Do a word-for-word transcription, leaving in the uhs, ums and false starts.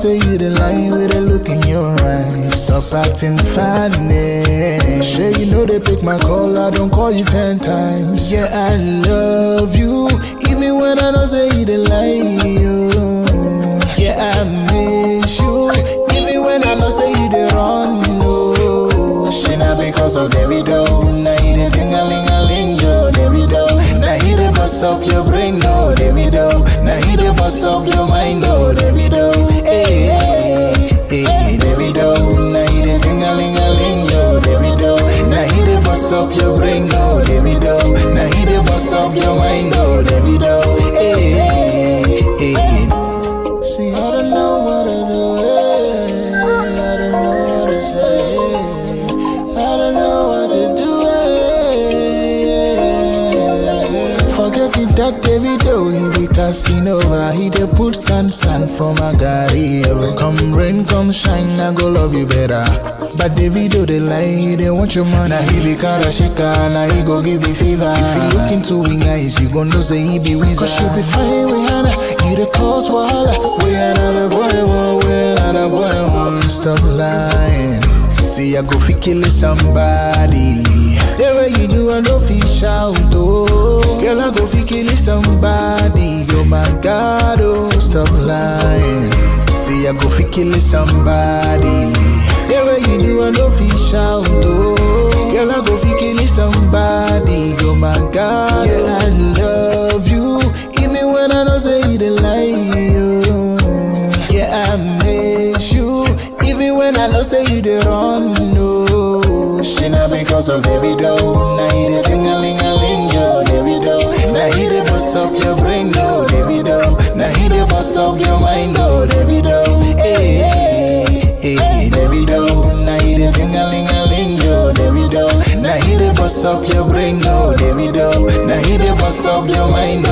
say you the line with a look in your eyes. Stop acting funny. Sure you know they pick my call, I don't call you ten times. Yeah, I love you, even when I don't say you the line. You. Yeah, I miss you, even when I don't say you the wrong. No, she not because of Davido. Now he the ting-a-ling-a-ling, yo, Davido. Now he the bust up your brain, no, Davido. Now he the bust up your mind, no, Davido. Hey, hey, hey, Davido. Now he the ting-a-ling-a-ling, yo, Davido. Now he the bust up your brain, no, Davido. Now he the bust up your mind, no, Davido. Hey, hey, hey. See, I don't know what to do, hey. I don't know what to say, I don't know what to do, hey. Forget it, that Davido, he be casting over. He dey put sand, sand for my gari, yo. Come rain, come shine, I go love you better. But Davido, they lie, he dey want your money. Now he be Karashika, now he go give you fever. If you look into his eyes, you gon' know say he be wizard. Cause you be fine, Rihanna, you the cause wahala. We another boy, one, we another boy, one. Stop lying. See, I go fi kill somebody. The way you do, I no fi shout, oh. Girl, I go fi kill somebody. Oh my God, oh. Stop lying. See, I go fi kill somebody. The way you do, I no fi shout, oh. Girl, I go fi kill somebody. Oh my God, yeah, I love you, even when I don't say you the lie, oh. Yeah, I miss you, even when I don't say you the wrong, no. She not because of Davido. Now he the ting-a-ling-a-ling, yo, Davido. Now he the bust up your brain, no, Davido. Now he the bust up your mind, no, Davido. Hey, hey, hey, Davido. Now he the ting-a-ling-a-ling, yo, Davido. Now he the bust up your brain, no, Davido. Now he the bust up your mind,